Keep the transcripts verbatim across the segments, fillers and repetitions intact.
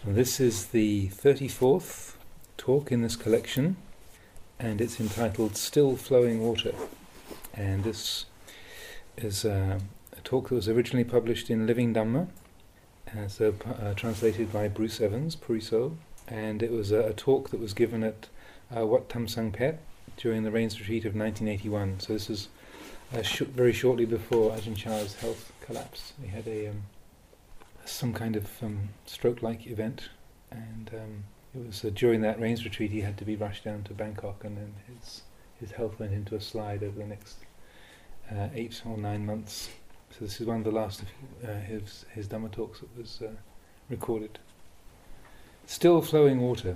And this is the thirty-fourth talk in this collection, and it's entitled Still Flowing Water. And this is uh, a talk that was originally published in Living Dhamma, as uh, uh, translated by Bruce Evans, Puriso, and it was a, a talk that was given at uh, Wat Tham Sang Phet during the Rains Retreat of nineteen eighty-one. So this is uh, sh- very shortly before Ajahn Chah's health collapse. He had a um, some kind of um, stroke-like event, and um, it was uh, during that Rains Retreat he had to be rushed down to Bangkok, and then his his health went into a slide over the next uh, eight or nine months. So this is one of the last of uh, his his Dhamma talks that was uh, recorded. Still flowing water.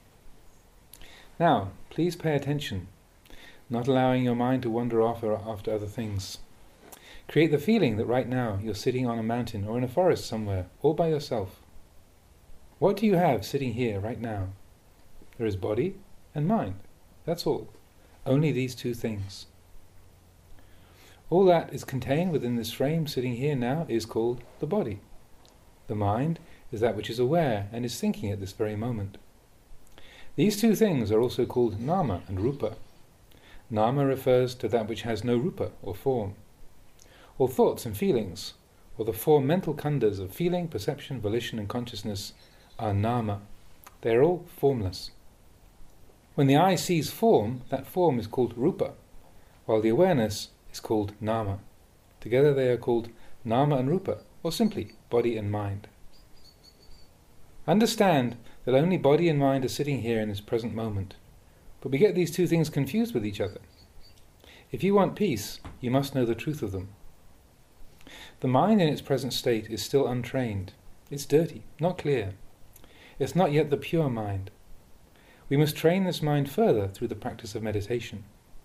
Now, please pay attention, not allowing your mind to wander off or after other things. Create the feeling that right now you're sitting on a mountain or in a forest somewhere, all by yourself. What do you have sitting here right now? There is body and mind. That's all. Only these two things. All that is contained within this frame sitting here now is called the body. The mind is that which is aware and is thinking at this very moment. These two things are also called nama and rupa. Nama refers to that which has no rupa or form. All thoughts and feelings, or the four mental khandhas of feeling, perception, volition and consciousness, are nama. They are all formless. When the eye sees form, that form is called rupa, while the awareness is called nama. Together they are called nama and rupa, or simply body and mind. Understand that only body and mind are sitting here in this present moment, but we get these two things confused with each other. If you want peace, you must know the truth of them. The mind in its present state is still untrained. It's dirty, not clear. It's not yet the pure mind. We must train this mind further through the practice of meditation.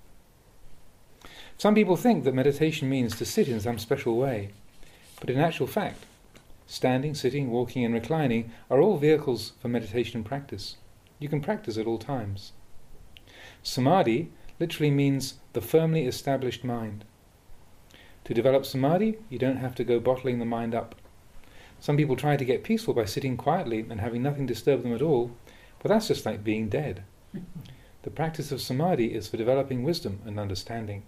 Some people think that meditation means to sit in some special way, but in actual fact, standing, sitting, walking and reclining are all vehicles for meditation practice. You can practice at all times. Samadhi literally means the firmly established mind. To develop samadhi, you don't have to go bottling the mind up. Some people try to get peaceful by sitting quietly and having nothing disturb them at all, but that's just like being dead. The practice of samadhi is for developing wisdom and understanding.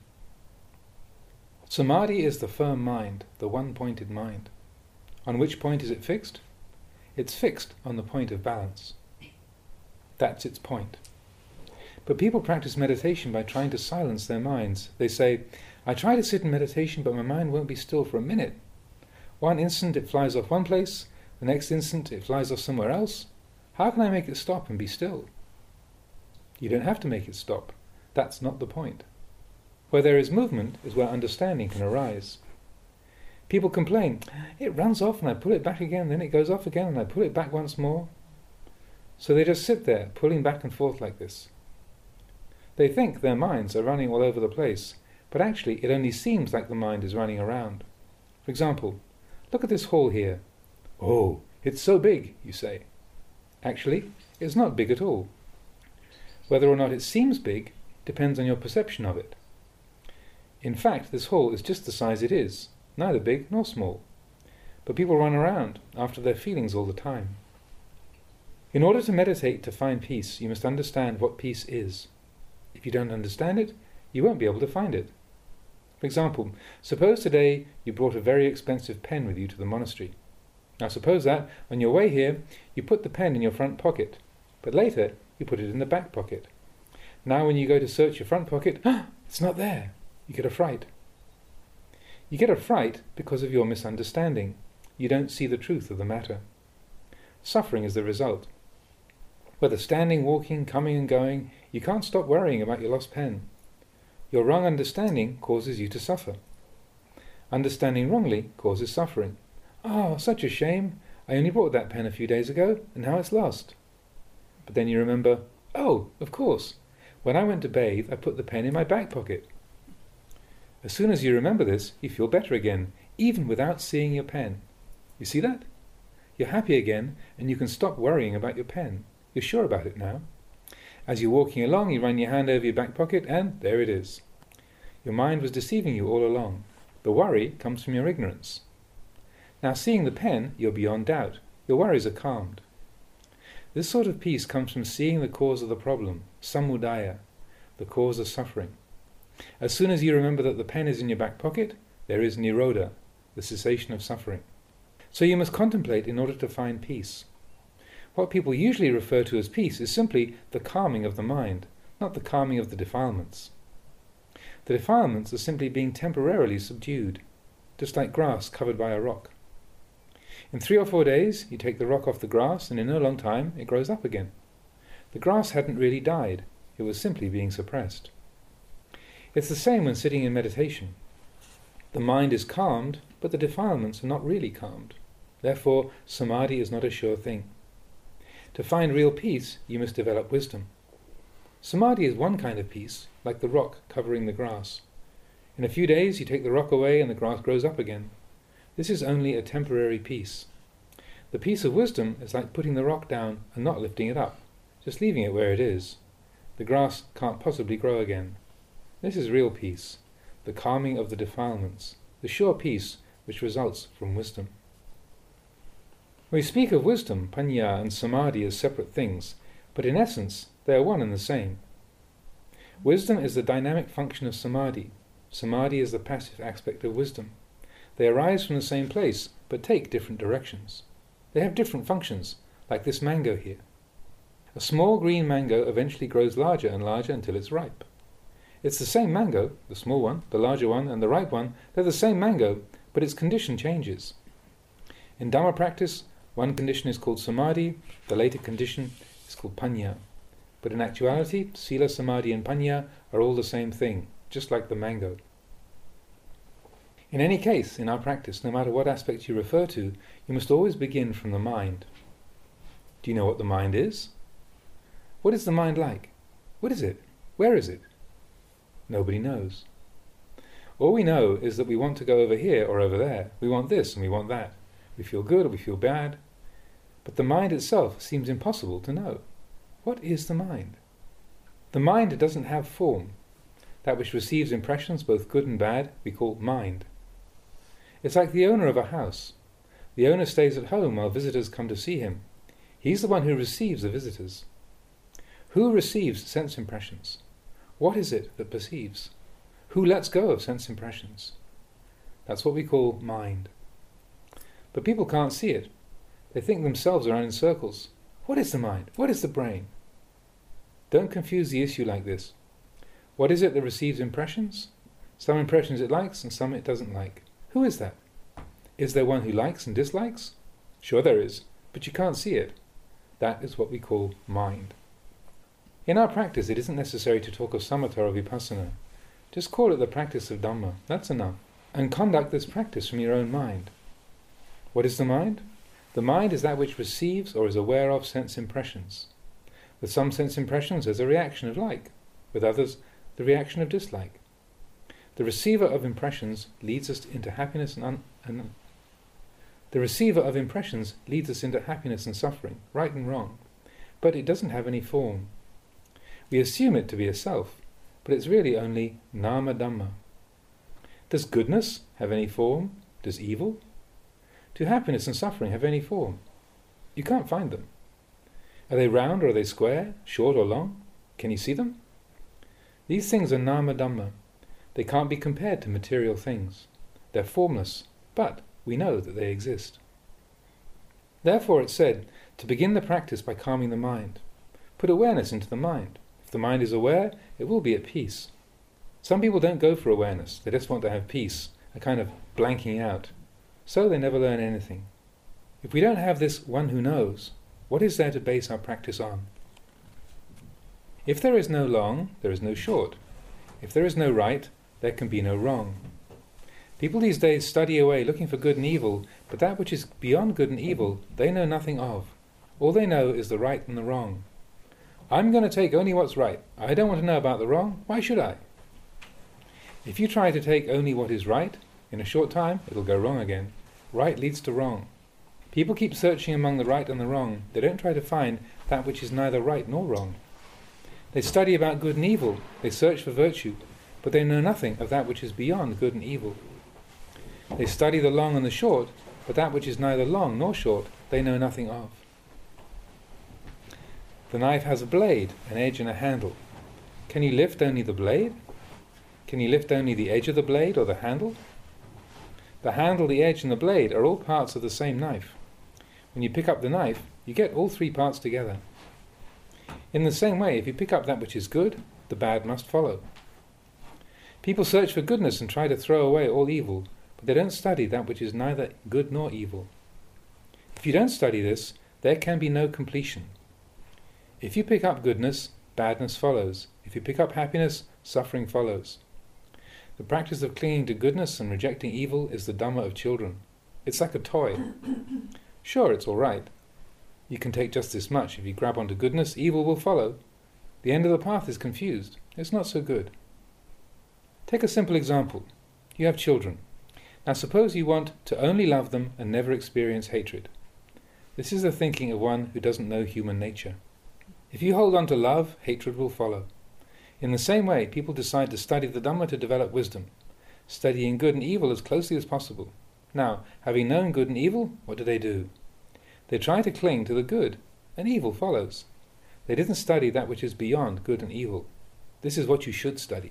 Samadhi is the firm mind, the one-pointed mind. On which point is it fixed? It's fixed on the point of balance. That's its point. But people practice meditation by trying to silence their minds. They say, I try to sit in meditation, but my mind won't be still for a minute. One instant it flies off one place, the next instant it flies off somewhere else. How can I make it stop and be still? You don't have to make it stop. That's not the point. Where there is movement is where understanding can arise. People complain, it runs off and I pull it back again, then it goes off again and I pull it back once more. So they just sit there, pulling back and forth like this. They think their minds are running all over the place, but actually it only seems like the mind is running around. For example, look at this hall here. Oh, it's so big, you say. Actually, it's not big at all. Whether or not it seems big depends on your perception of it. In fact, this hall is just the size it is, neither big nor small. But people run around after their feelings all the time. In order to meditate to find peace, you must understand what peace is. If you don't understand it, you won't be able to find it. For example, suppose today you brought a very expensive pen with you to the monastery. Now suppose that, on your way here, you put the pen in your front pocket, but later you put it in the back pocket. Now when you go to search your front pocket, ah, it's not there. You get a fright. You get a fright because of your misunderstanding. You don't see the truth of the matter. Suffering is the result. Whether standing, walking, coming and going, you can't stop worrying about your lost pen. Your wrong understanding causes you to suffer. Understanding wrongly causes suffering. Oh, such a shame. I only brought that pen a few days ago, and now it's lost. But then you remember, oh, of course, when I went to bathe, I put the pen in my back pocket. As soon as you remember this, you feel better again, even without seeing your pen. You see that? You're happy again, and you can stop worrying about your pen. You're sure about it now. As you're walking along, you run your hand over your back pocket, and there it is. Your mind was deceiving you all along. The worry comes from your ignorance. Now seeing the pen, you're beyond doubt. Your worries are calmed. This sort of peace comes from seeing the cause of the problem, samudaya, the cause of suffering. As soon as you remember that the pen is in your back pocket, there is nirodha, the cessation of suffering. So you must contemplate in order to find peace. What people usually refer to as peace is simply the calming of the mind, not the calming of the defilements. The defilements are simply being temporarily subdued, just like grass covered by a rock. In three or four days, you take the rock off the grass, and in no long time it grows up again. The grass hadn't really died, it was simply being suppressed. It's the same when sitting in meditation. The mind is calmed, but the defilements are not really calmed. Therefore, samadhi is not a sure thing. To find real peace, you must develop wisdom. Samadhi is one kind of peace, like the rock covering the grass. In a few days, you take the rock away and the grass grows up again. This is only a temporary peace. The peace of wisdom is like putting the rock down and not lifting it up, just leaving it where it is. The grass can't possibly grow again. This is real peace, the calming of the defilements, the sure peace which results from wisdom. We speak of wisdom, panya, and samadhi as separate things, but in essence they are one and the same. Wisdom is the dynamic function of samadhi. Samadhi is the passive aspect of wisdom. They arise from the same place, but take different directions. They have different functions, like this mango here. A small green mango eventually grows larger and larger until it's ripe. It's the same mango, the small one, the larger one, and the ripe one. They're the same mango, but its condition changes. In Dhamma practice, one condition is called samadhi, the later condition is called panya. But in actuality, sila, samadhi and panya are all the same thing, just like the mango. In any case, in our practice, no matter what aspect you refer to, you must always begin from the mind. Do you know what the mind is? What is the mind like? What is it? Where is it? Nobody knows. All we know is that we want to go over here or over there. We want this and we want that. We feel good or we feel bad. But the mind itself seems impossible to know. What is the mind? The mind doesn't have form. That which receives impressions, both good and bad, we call mind. It's like the owner of a house. The owner stays at home while visitors come to see him. He's the one who receives the visitors. Who receives sense impressions? What is it that perceives? Who lets go of sense impressions? That's what we call mind. But people can't see it. They think themselves around in circles. What is the mind? What is the brain? Don't confuse the issue like this. What is it that receives impressions? Some impressions it likes and some it doesn't like. Who is that? Is there one who likes and dislikes? Sure there is, but you can't see it. That is what we call mind. In our practice, it isn't necessary to talk of samatha or vipassana. Just call it the practice of Dhamma. That's enough. And conduct this practice from your own mind. What is the mind? The mind is that which receives or is aware of sense impressions. With some sense impressions, there's a reaction of like. With others, the reaction of dislike. The receiver of impressions leads us into happiness and, un- and the receiver of impressions leads us into happiness and suffering, right and wrong. But it doesn't have any form. We assume it to be a self, but it's really only nama dhamma. Does goodness have any form? Does evil? Do happiness and suffering have any form? You can't find them. Are they round or are they square, short or long? Can you see them? These things are nama dhamma. They can't be compared to material things. They're formless, but we know that they exist. Therefore it's said to begin the practice by calming the mind. Put awareness into the mind. If the mind is aware, it will be at peace. Some people don't go for awareness. They just want to have peace, a kind of blanking out. So they never learn anything. If we don't have this one who knows, what is there to base our practice on? If there is no long, there is no short. If there is no right, there can be no wrong. People these days study away looking for good and evil, but that which is beyond good and evil, they know nothing of. All they know is the right and the wrong. I'm going to take only what's right. I don't want to know about the wrong. Why should I? If you try to take only what is right, in a short time it'll go wrong again. Right leads to wrong. People keep searching among the right and the wrong. They don't try to find that which is neither right nor wrong. They study about good and evil. They search for virtue, but they know nothing of that which is beyond good and evil. They study the long and the short, but that which is neither long nor short, they know nothing of. The knife has a blade, an edge and a handle. Can you lift only the blade? Can you lift only the edge of the blade or the handle? The handle, the edge and the blade are all parts of the same knife. When you pick up the knife, you get all three parts together. In the same way, if you pick up that which is good, the bad must follow. People search for goodness and try to throw away all evil, but they don't study that which is neither good nor evil. If you don't study this, there can be no completion. If you pick up goodness, badness follows. If you pick up happiness, suffering follows. The practice of clinging to goodness and rejecting evil is the Dhamma of children. It's like a toy. Sure, it's all right. You can take just this much. If you grab onto goodness, evil will follow. The end of the path is confused. It's not so good. Take a simple example. You have children. Now suppose you want to only love them and never experience hatred. This is the thinking of one who doesn't know human nature. If you hold on to love, hatred will follow. In the same way, people decide to study the Dhamma to develop wisdom, studying good and evil as closely as possible. Now, having known good and evil, what do they do? They try to cling to the good, and evil follows. They didn't study that which is beyond good and evil. This is what you should study.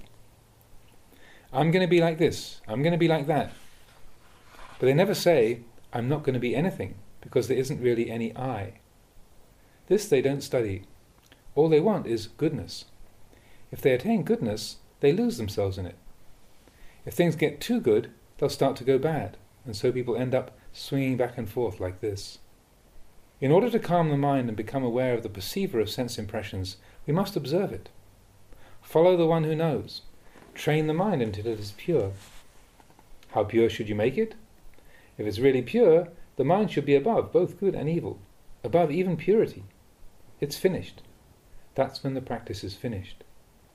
I'm going to be like this, I'm going to be like that. But they never say, I'm not going to be anything, because there isn't really any I. This they don't study. All they want is goodness. If they attain goodness, they lose themselves in it. If things get too good, they'll start to go bad, and so people end up swinging back and forth like this. In order to calm the mind and become aware of the perceiver of sense impressions, we must observe it. Follow the one who knows. Train the mind until it is pure. How pure should you make it? If it's really pure, the mind should be above both good and evil, above even purity. It's finished. That's when the practice is finished.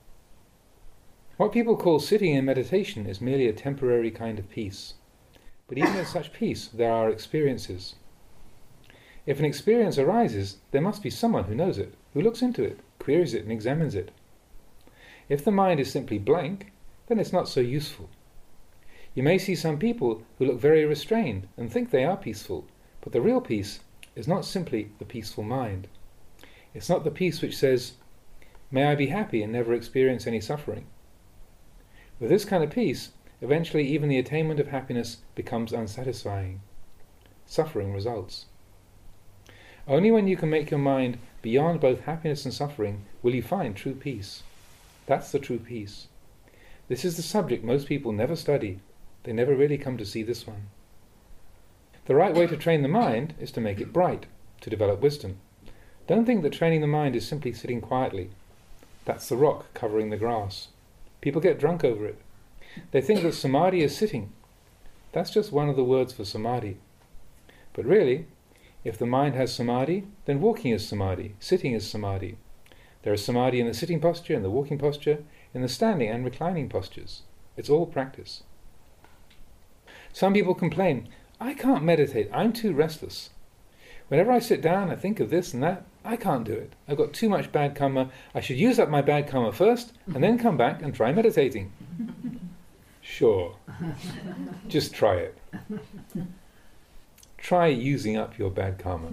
What people call sitting in meditation is merely a temporary kind of peace. But even in such peace, there are experiences. If an experience arises, there must be someone who knows it, who looks into it, queries it and examines it. If the mind is simply blank, then it's not so useful. You may see some people who look very restrained and think they are peaceful, but the real peace is not simply the peaceful mind. It's not the peace which says, may I be happy and never experience any suffering. With this kind of peace, eventually even the attainment of happiness becomes unsatisfying. Suffering results. Only when you can make your mind beyond both happiness and suffering will you find true peace. That's the true peace. This is the subject most people never study. They never really come to see this one. The right way to train the mind is to make it bright, to develop wisdom. Don't think that training the mind is simply sitting quietly. That's the rock covering the grass. People get drunk over it. They think that samadhi is sitting. That's just one of the words for samadhi. But really, if the mind has samadhi, then walking is samadhi, sitting is samadhi. There is samadhi in the sitting posture, in the walking posture, in the standing and reclining postures. It's all practice. Some people complain, I can't meditate, I'm too restless. Whenever I sit down, I think of this and that. I can't do it. I've got too much bad karma. I should use up my bad karma first, and then come back and try meditating. Sure. Just try it. Try using up your bad karma.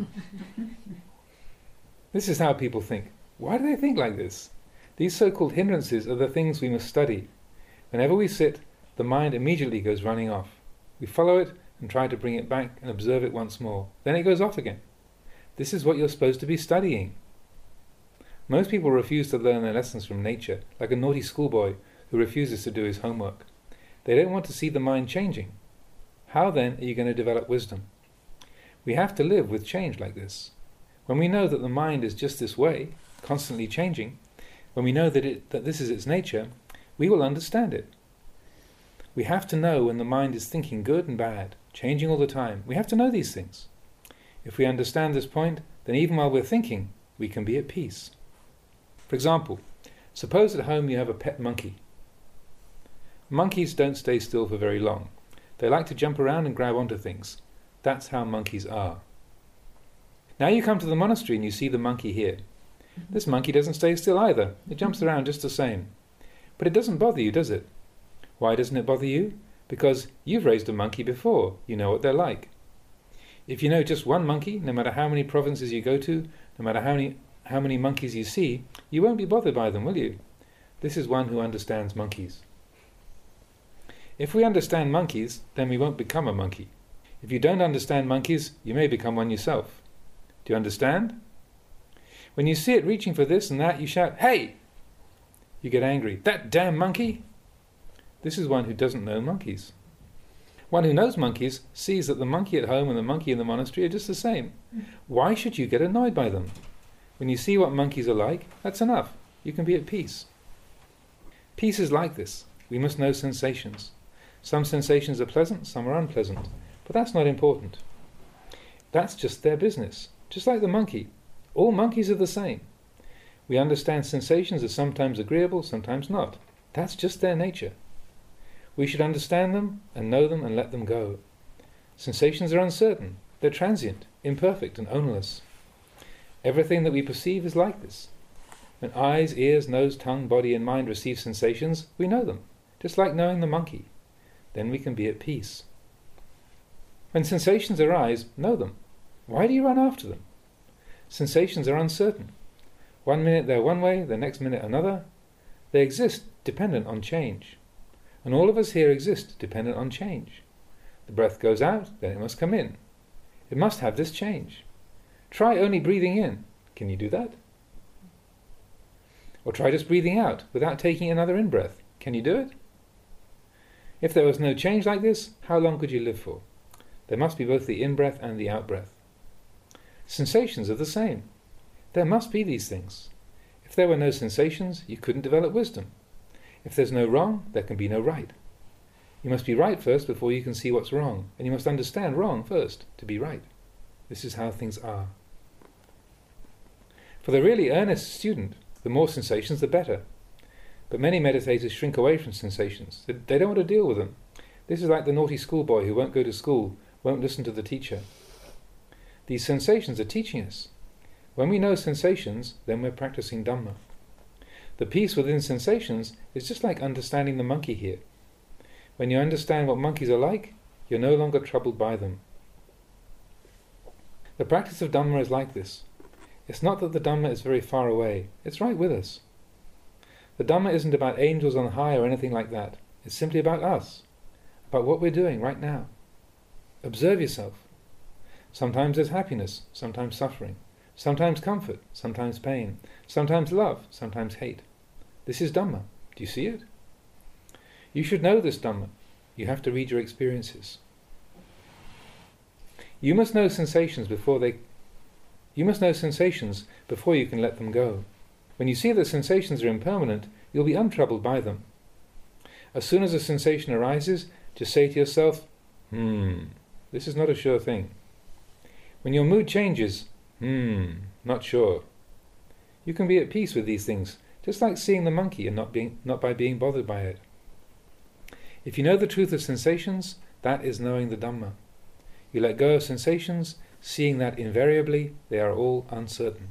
This is how people think. Why do they think like this? These so-called hindrances are the things we must study. Whenever we sit, the mind immediately goes running off. We follow it and try to bring it back and observe it once more. Then it goes off again. This is what you're supposed to be studying. Most people refuse to learn their lessons from nature, like a naughty schoolboy who refuses to do his homework. They don't want to see the mind changing. How then are you going to develop wisdom? We have to live with change like this. When we know that the mind is just this way, constantly changing, when we know that, it, that this is its nature, we will understand it. We have to know when the mind is thinking good and bad, changing all the time. We have to know these things. If we understand this point, then even while we're thinking, we can be at peace. For example, suppose at home you have a pet monkey. Monkeys don't stay still for very long. They like to jump around and grab onto things. That's how monkeys are. Now you come to the monastery and you see the monkey here. This monkey doesn't stay still either. It jumps around just the same. But it doesn't bother you, does it? Why doesn't it bother you? Because you've raised a monkey before. You know what they're like. If you know just one monkey, no matter how many provinces you go to, no matter how many how many monkeys you see, you won't be bothered by them, will you? This is one who understands monkeys. If we understand monkeys, then we won't become a monkey. If you don't understand monkeys, you may become one yourself. Do you understand? When you see it reaching for this and that, you shout, "Hey!" You get angry. "That damn monkey!" This is one who doesn't know monkeys. One who knows monkeys sees that the monkey at home and the monkey in the monastery are just the same. Why should you get annoyed by them? When you see what monkeys are like, that's enough. You can be at peace. Peace is like this. We must know sensations. Some sensations are pleasant, some are unpleasant. But that's not important. That's just their business. Just like the monkey. All monkeys are the same. We understand sensations are sometimes agreeable, sometimes not. That's just their nature. We should understand them and know them and let them go. Sensations are uncertain. They're transient, imperfect and ownerless. Everything that we perceive is like this. When eyes, ears, nose, tongue, body and mind receive sensations, we know them, just like knowing the monkey. Then we can be at peace. When sensations arise, know them. Why do you run after them? Sensations are uncertain. One minute they're one way, the next minute another. They exist dependent on change. And all of us here exist dependent on change. The breath goes out, then it must come in. It must have this change. Try only breathing in. Can you do that? Or try just breathing out without taking another in-breath. Can you do it? If there was no change like this, how long could you live for? There must be both the in-breath and the out-breath. Sensations are the same. There must be these things. If there were no sensations, you couldn't develop wisdom. If there's no wrong, there can be no right. You must be right first before you can see what's wrong, and you must understand wrong first to be right. This is how things are. For the really earnest student, the more sensations, the better. But many meditators shrink away from sensations. They, they don't want to deal with them. This is like the naughty schoolboy who won't go to school, won't listen to the teacher. These sensations are teaching us. When we know sensations, then we're practicing Dhamma. The peace within sensations is just like understanding the monkey here. When you understand what monkeys are like, you're no longer troubled by them. The practice of Dhamma is like this. It's not that the Dhamma is very far away, it's right with us. The Dhamma isn't about angels on high or anything like that. It's simply about us, about what we're doing right now. Observe yourself. Sometimes there's happiness, sometimes suffering, sometimes comfort, sometimes pain, sometimes love, sometimes hate. This is Dhamma. Do you see it? You should know this Dhamma. You have to read your experiences. You must know sensations before they You must know sensations before you can let them go. When you see that sensations are impermanent, you'll be untroubled by them. As soon as a sensation arises, just say to yourself, hmm, this is not a sure thing. When your mood changes, hmm, not sure. You can be at peace with these things, just like seeing the monkey and not being not by being bothered by it. If you know the truth of sensations, that is knowing the Dhamma. You let go of sensations, seeing that invariably they are all uncertain.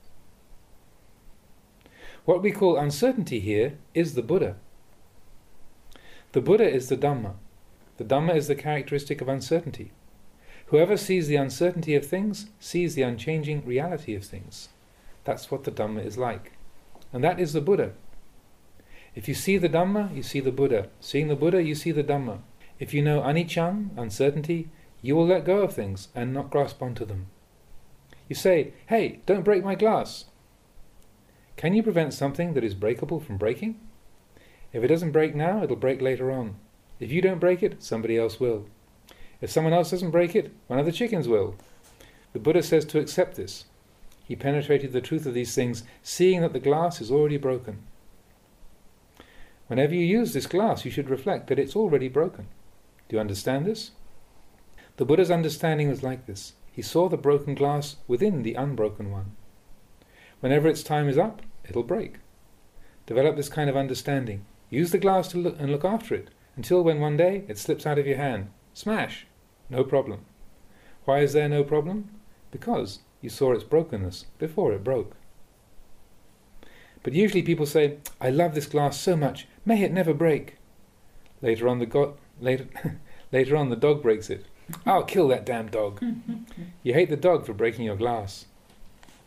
What we call uncertainty here is the Buddha. The Buddha is the Dhamma. The Dhamma is the characteristic of uncertainty. Whoever sees the uncertainty of things sees the unchanging reality of things. That's what the Dhamma is like. And that is the Buddha. If you see the Dhamma, you see the Buddha. Seeing the Buddha, you see the Dhamma. If you know anicca, uncertainty, you will let go of things and not grasp onto them. You say, hey, don't break my glass. Can you prevent something that is breakable from breaking? If it doesn't break now, it'll break later on. If you don't break it, somebody else will. If someone else doesn't break it, one of the chickens will. The Buddha says to accept this. He penetrated the truth of these things, seeing that the glass is already broken. Whenever you use this glass, you should reflect that it's already broken. Do you understand this? The Buddha's understanding was like this. He saw the broken glass within the unbroken one. Whenever its time is up, it'll break. Develop this kind of understanding. Use the glass to look and look after it, until when one day it slips out of your hand. Smash! No problem. Why is there no problem? Because you saw its brokenness before it broke. But usually people say, I love this glass so much, may it never break. Later on the, go- later, later on the dog breaks it. I'll kill that damn dog. You hate the dog for breaking your glass.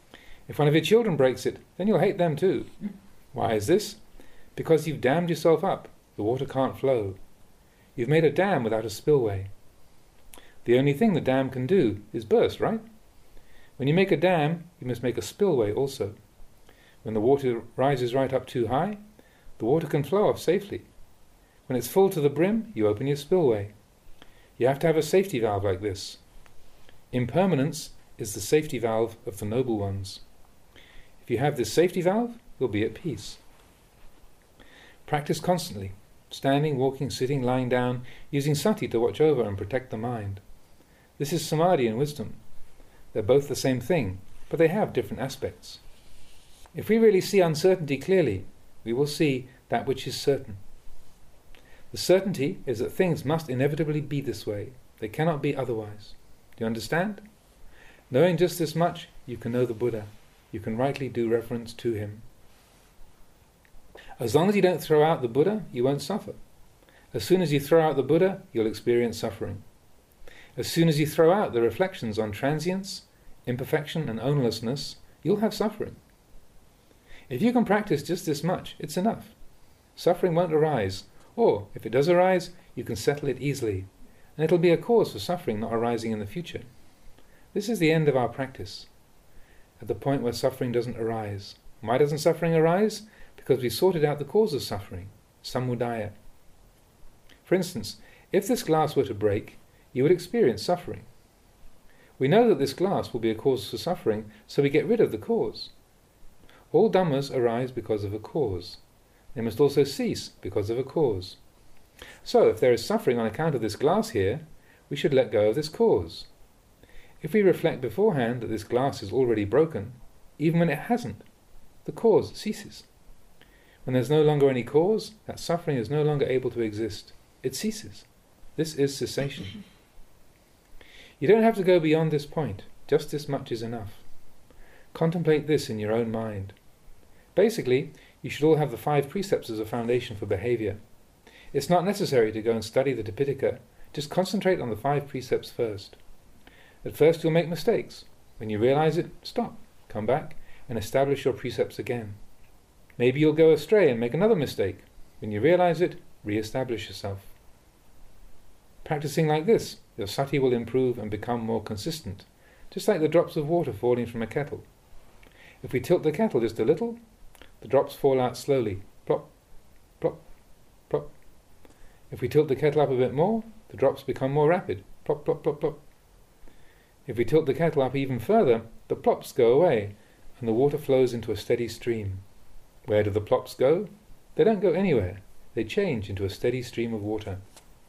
If one of your children breaks it, then you'll hate them too. Why is this? Because you've dammed yourself up. The water can't flow. You've made a dam without a spillway. The only thing the dam can do is burst, right? When you make a dam, you must make a spillway also. When the water rises right up too high, the water can flow off safely. When it's full to the brim, you open your spillway. You have to have a safety valve like this. Impermanence is the safety valve of the noble ones. If you have this safety valve, you'll be at peace. Practice constantly, standing, walking, sitting, lying down, using sati to watch over and protect the mind. This is samadhi and wisdom. They're both the same thing, but they have different aspects. If we really see uncertainty clearly, we will see that which is certain. The certainty is that things must inevitably be this way. They cannot be otherwise. Do you understand? Knowing just this much, you can know the Buddha. You can rightly do reverence to him. As long as you don't throw out the Buddha, you won't suffer. As soon as you throw out the Buddha, you'll experience suffering. As soon as you throw out the reflections on transience, imperfection and ownerlessness, you'll have suffering. If you can practice just this much, it's enough. Suffering won't arise, or, if it does arise, you can settle it easily, and it'll be a cause for suffering not arising in the future. This is the end of our practice, at the point where suffering doesn't arise. Why doesn't suffering arise? Because we sorted out the cause of suffering, samudaya. For instance, if this glass were to break, you would experience suffering. We know that this glass will be a cause for suffering, so we get rid of the cause. All dhammas arise because of a cause. They must also cease because of a cause. So, if there is suffering on account of this glass here, we should let go of this cause. If we reflect beforehand that this glass is already broken, even when it hasn't, the cause ceases. When there's no longer any cause, that suffering is no longer able to exist. It ceases. This is cessation. You don't have to go beyond this point. Just this much is enough. Contemplate this in your own mind. Basically, you should all have the five precepts as a foundation for behavior. It's not necessary to go and study the Tipitaka. Just concentrate on the five precepts first. At first you'll make mistakes. When you realize it, stop, come back, and establish your precepts again. Maybe you'll go astray and make another mistake. When you realize it, re-establish yourself. Practicing like this, your sati will improve and become more consistent, just like the drops of water falling from a kettle. If we tilt the kettle just a little, the drops fall out slowly, plop, plop, plop. If we tilt the kettle up a bit more, the drops become more rapid, plop, plop, plop, plop. If we tilt the kettle up even further, the plops go away, and the water flows into a steady stream. Where do the plops go? They don't go anywhere. They change into a steady stream of water.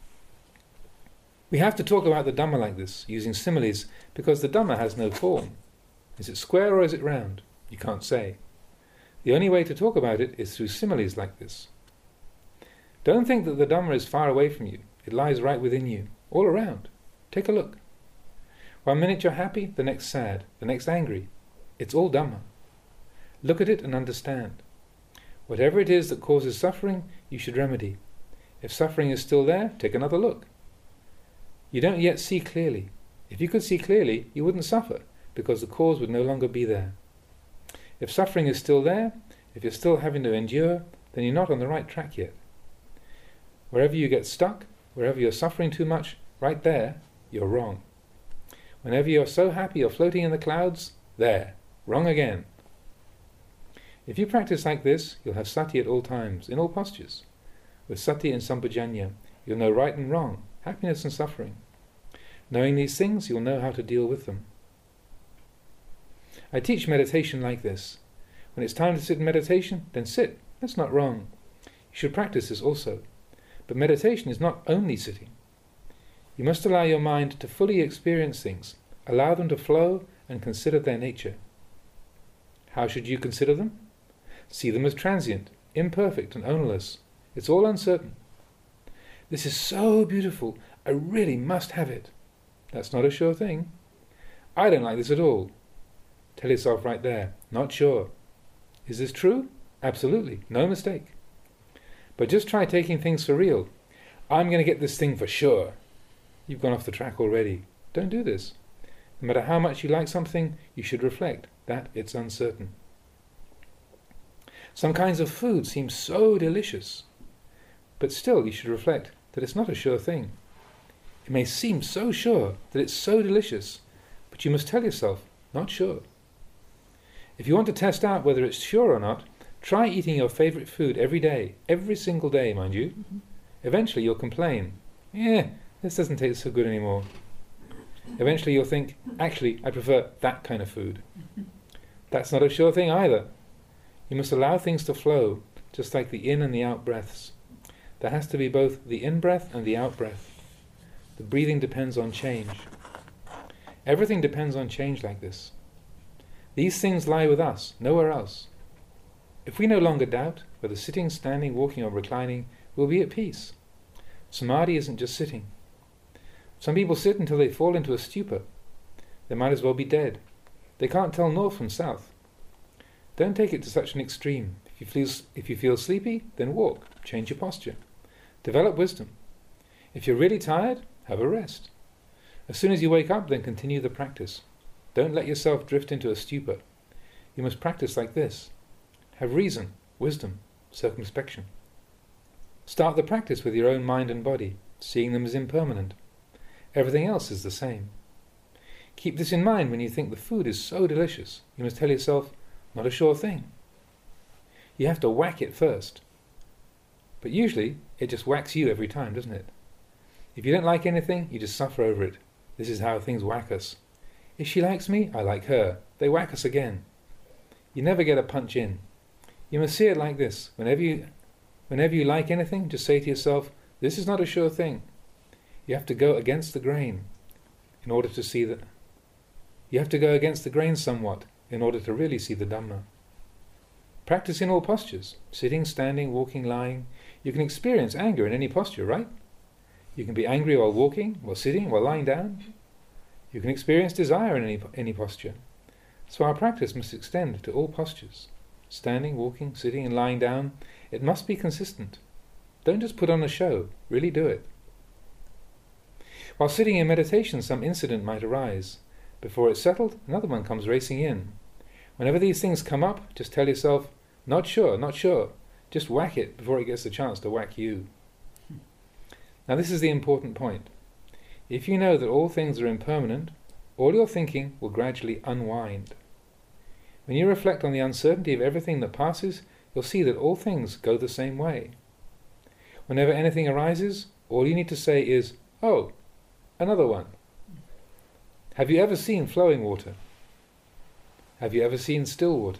We have to talk about the Dhamma like this, using similes, because the Dhamma has no form. Is it square or is it round? You can't say. The only way to talk about it is through similes like this. Don't think that the Dhamma is far away from you. It lies right within you, all around. Take a look. One minute you're happy, the next sad, the next angry. It's all Dhamma. Look at it and understand. Whatever it is that causes suffering, you should remedy. If suffering is still there, take another look. You don't yet see clearly. If you could see clearly, you wouldn't suffer, because the cause would no longer be there. If suffering is still there, if you're still having to endure, then you're not on the right track yet. Wherever you get stuck, wherever you're suffering too much, right there, you're wrong. Whenever you're so happy you're floating in the clouds, there, wrong again. If you practice like this, you'll have sati at all times, in all postures. With sati and sampajanya, you'll know right and wrong, happiness and suffering. Knowing these things, you'll know how to deal with them. I teach meditation like this. When it's time to sit in meditation, then sit. That's not wrong. You should practice this also. But meditation is not only sitting. You must allow your mind to fully experience things, allow them to flow and consider their nature. How should you consider them? See them as transient, imperfect and ownerless. It's all uncertain. This is so beautiful, I really must have it. That's not a sure thing. I don't like this at all. Tell yourself right there, not sure. Is this true? Absolutely, no mistake. But just try taking things for real. I'm going to get this thing for sure. You've gone off the track already. Don't do this. No matter how much you like something, you should reflect. that it's uncertain. Some kinds of food seem so delicious, but still you should reflect that it's not a sure thing. It may seem so sure that it's so delicious, but you must tell yourself, not sure. If you want to test out whether it's sure or not, try eating your favourite food every day, every single day, mind you. Mm-hmm. Eventually you'll complain, yeah, this doesn't taste so good anymore. Eventually you'll think, actually, I prefer that kind of food. That's not a sure thing either. You must allow things to flow, just like the in and the out breaths. There has to be both the in-breath and the out-breath. The breathing depends on change. Everything depends on change like this. These things lie with us, nowhere else. If we no longer doubt, whether sitting, standing, walking or reclining, we'll be at peace. Samadhi isn't just sitting. Some people sit until they fall into a stupor. They might as well be dead. They can't tell north from south. Don't take it to such an extreme. If you feel, if you feel sleepy, then walk, change your posture. Develop wisdom. If you're really tired, have a rest. As soon as you wake up, then continue the practice. Don't let yourself drift into a stupor. You must practice like this. Have reason, wisdom, circumspection. Start the practice with your own mind and body, seeing them as impermanent. Everything else is the same. Keep this in mind when you think the food is so delicious. You must tell yourself, not a sure thing. You have to whack it first. But usually, it just whacks you every time, doesn't it? If you don't like anything, you just suffer over it. This is how things whack us. If she likes me, I like her. They whack us again. You never get a punch in. You must see it like this. Whenever you, whenever you like anything, just say to yourself, this is not a sure thing. You have to go against the grain in order to see that. You have to go against the grain somewhat in order to really see the Dhamma. Practice in all postures, sitting, standing, walking, lying. You can experience anger in any posture, right? You can be angry while walking, while sitting, while lying down. You can experience desire in any, any posture. So our practice must extend to all postures. Standing, walking, sitting and lying down. It must be consistent. Don't just put on a show, really do it. While sitting in meditation, some incident might arise. Before it's settled, another one comes racing in. Whenever these things come up, just tell yourself, not sure, not sure. Just whack it before it gets the chance to whack you. Now this is the important point. If you know that all things are impermanent, all your thinking will gradually unwind. When you reflect on the uncertainty of everything that passes, you'll see that all things go the same way. Whenever anything arises, all you need to say is, oh, another one. Have you ever seen flowing water? Have you ever seen still water?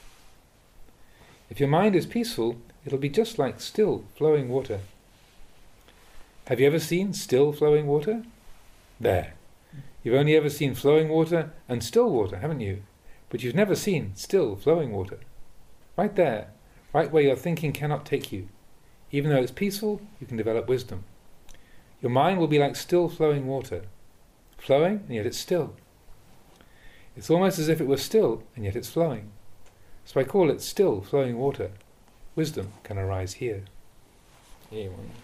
If your mind is peaceful, it'll be just like still flowing water. Have you ever seen still flowing water? There. You've only ever seen flowing water and still water, haven't you? But you've never seen still flowing water. Right there, right where your thinking cannot take you. Even though it's peaceful, you can develop wisdom. Your mind will be like still flowing water. Flowing, and yet it's still. It's almost as if it were still, and yet it's flowing. So I call it still flowing water. Wisdom can arise here. Here one.